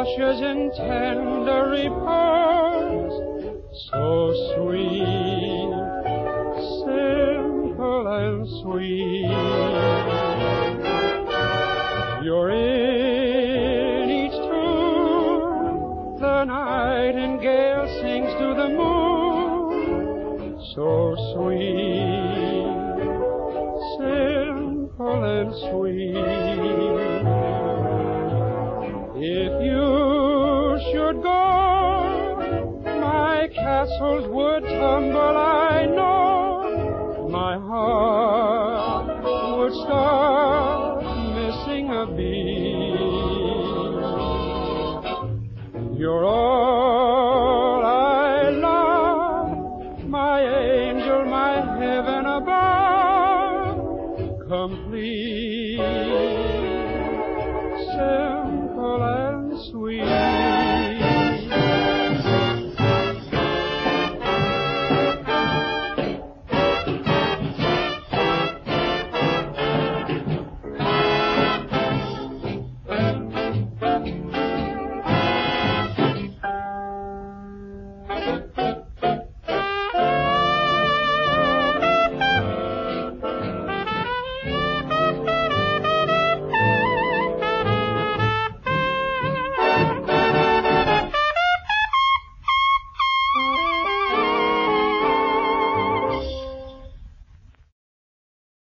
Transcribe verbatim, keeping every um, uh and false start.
blushes in tender repose, so sweet, simple and sweet. You're in each tune, the nightingale sings to the moon, so sweet, simple and sweet. If you should go, my castles would tumble, I know. My heart would start missing a beat. You're all I love, my angel, my heaven above, complete, simple and sweet.